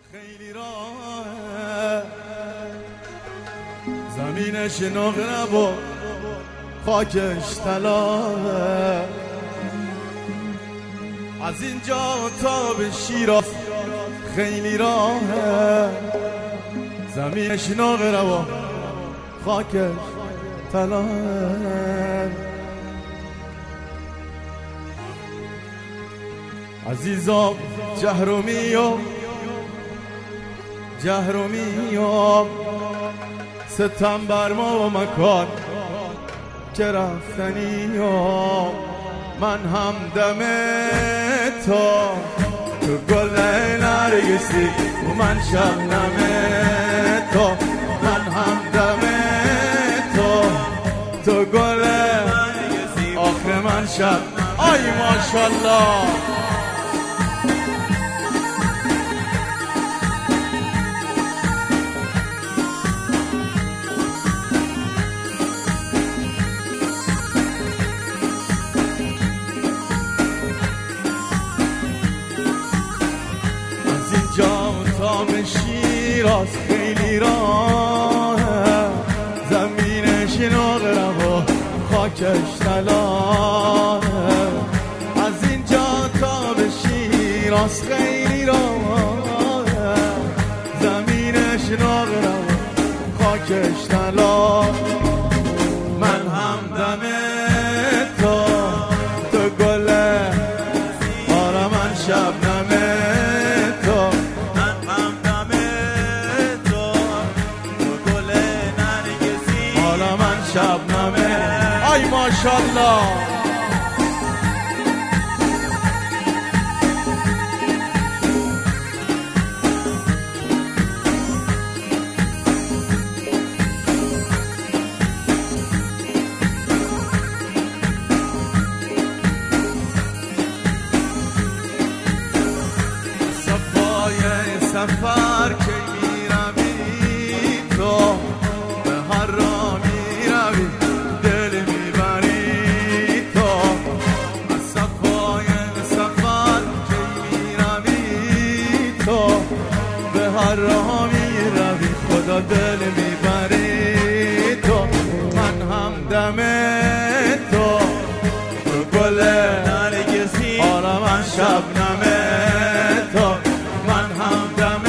خیلی راه زمینش نقره و خاکش طلاه، از اینجا تا به شیراز خیلی راه زمینش نقره و خاکش طلاه. عزیزم جهرومیم ستم بر ما و مکان که رفتنیم، من هم دم تو گل نرگسی و من شبنم تو، من هم دم تو گل نرگسی آخر من شب. آی ماشالله تا به شیراز خیلی راه زمینش نقره و خاکش طلاه، از اینجا تا به شیراز خیلی راه زمینش نقره و خاکش طلاه، من هم دم تو گله آره من شبنمه شبنمه. آی ماشالله صفای سفر که میروی تو به هر را دل میبری تو، از صفای سفر که میروی تو به هر راه میروی خدا دل میبری تو، من هم دم تو گل نرگسی آره من شبنم تو، من هم دم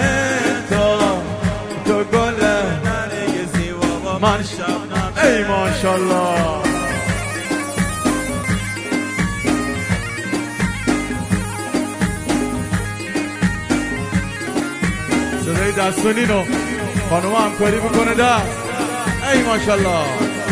تو گل نرگسی و من شبنم. ای ماشالله صدای دستونی رو خانوما همکاری بکنه دست. ای ماشالله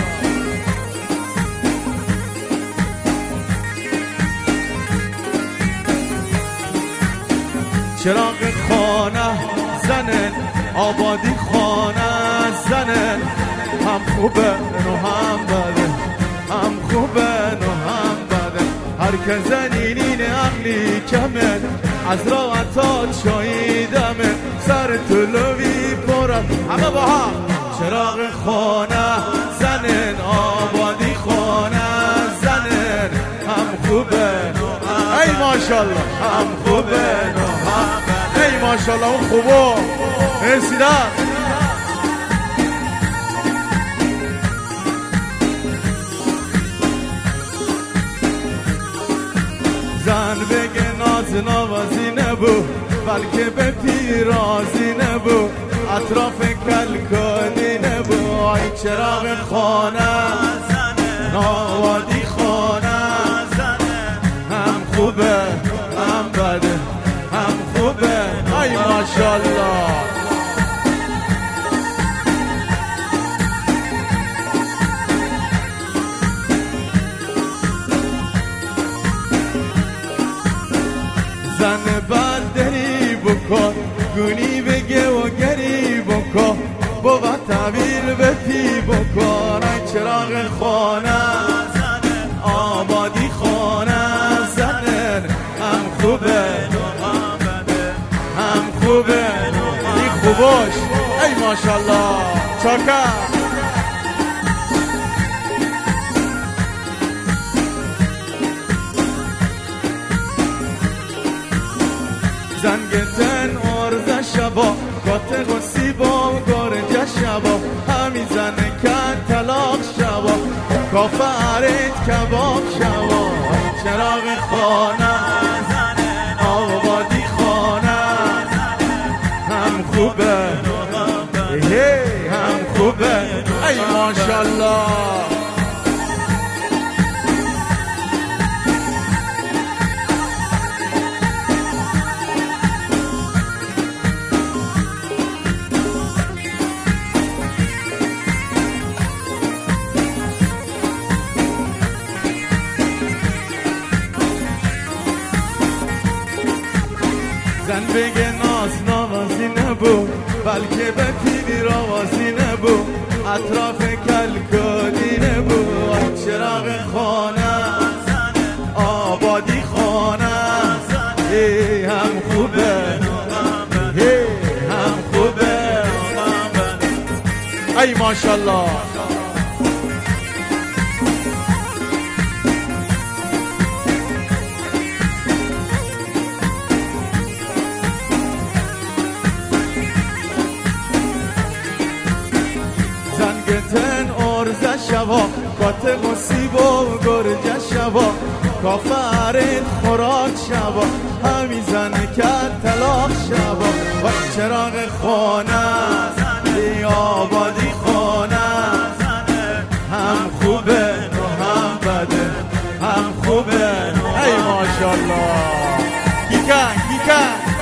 چراغ خانه زنه آبادی خانه زنه، هم خوبه و هم بده، هم خوبه و هم بده، هر که زنینین عقلی کمه از راحتات شایدمه، سر طلوی پرد همه با هم چراغ خانه زنن آبادی خانه زنن، هم خوبه ای ماشالله هم خوبه و هم بده. ای ماشالله اون خوبه رسیدن زن بگه ناز نوازی نبو بلکه به پیرازی نبو، اطراف کلکانی نبو، ای چراغ خانه نوادی خانه هم خوبه هم بده هم خوبه. ای ماشالله زن بد دری بکن گونی بگه و گری بکن با تعبیر به پی بکن، ای چراغ خانه آبادی خانه زنن، هم خوبه هم خوبه ای خوباش. ای ماشالله چاکر زنگ تن ارز شبا کات قصیبا گرج شبا همی زنه کن طلاق شبا کافرت کباب شبا چراغ خانه آبادی خانه هم خوبه هم خوبه ای ماشالله زن بگه ناز نوازی نبود بلکه به پیوی روازی نبود اطراف کلکلی نبود چراغ خانه آبادی خانه هم خوبه هم خوبه ای ماشالله زنگتن ارز شبا کات قصیب و گرج شبا کافرت خوراک شبا همی زنه کت طلاق شبا و چراغ خانه ای آبادی خانه هم خوبه و هم بده هم خوبه ای ماشالله گیکن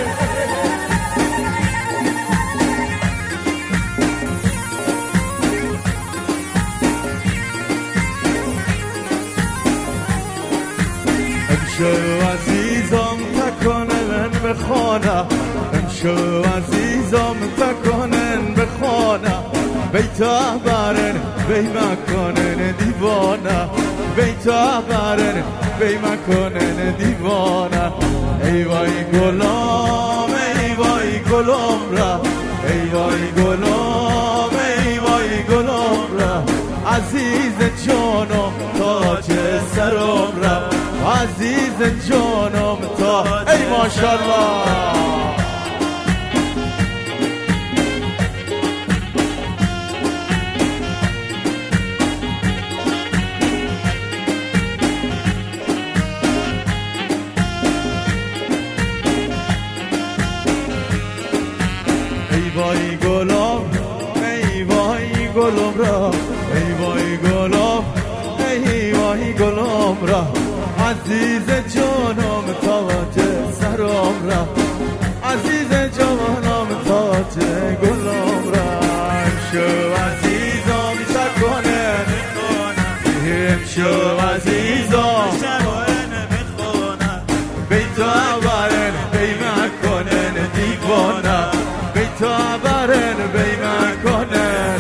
امشو عزیزم تکنن به خانه امشو عزیزم تکنن به خانه بیتا برن بی مکنن دیوانه بیتا برن بی مکنن دیوانه ای وای گلام ای وای گلام را ای وای گلام ای وای گلام را عزیز جانم تاج سرم را عزیز جانم تا ای ماشالله ای وای گلم ای وای گلم را ای وای گلم ای وای گلم را عزیز جانم تاج سرم را عزیز جانم تاج گلم را امشو عزیزم تکنن امشو عزیزم بیتا برن بی مکنن دیوانه بیتا برن بی مکنن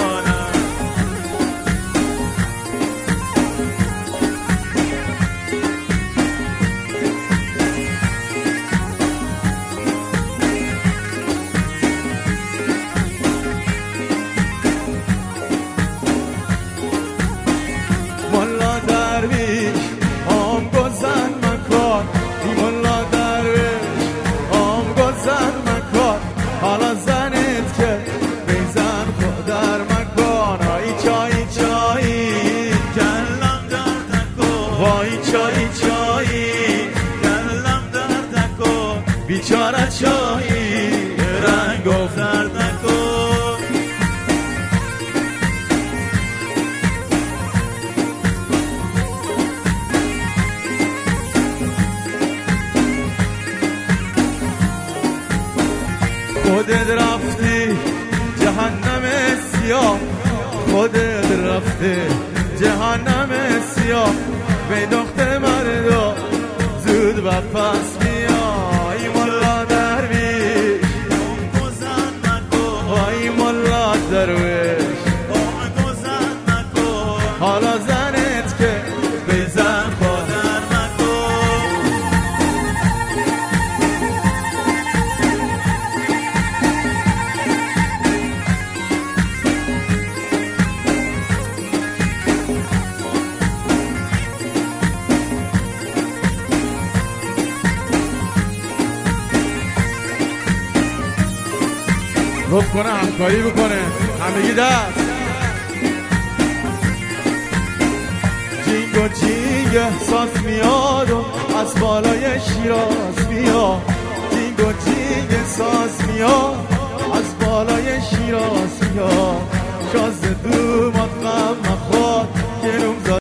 مولا درویش آم گذن مکان مولا درویش آم گذن مکان حالا زنت که بیزن خود در مکان آی چای چایی کلم در تکن وای چای چایی کلم در تکن بیچاره چایی رنگ افتر تکن خودت رفتی جهنم سیاه خودت رفتی جهنم سیاه به دختر مردا زود و پس بیای مولا درویش وای مولا درویش حالا زنت که بزن خودت رب کنه همکاری بکنه همگی دست جینگ و جینگ احساس میاد و از بالای شیراز میاد جینگ و جینگ احساس میاد از بالای شیراز میاد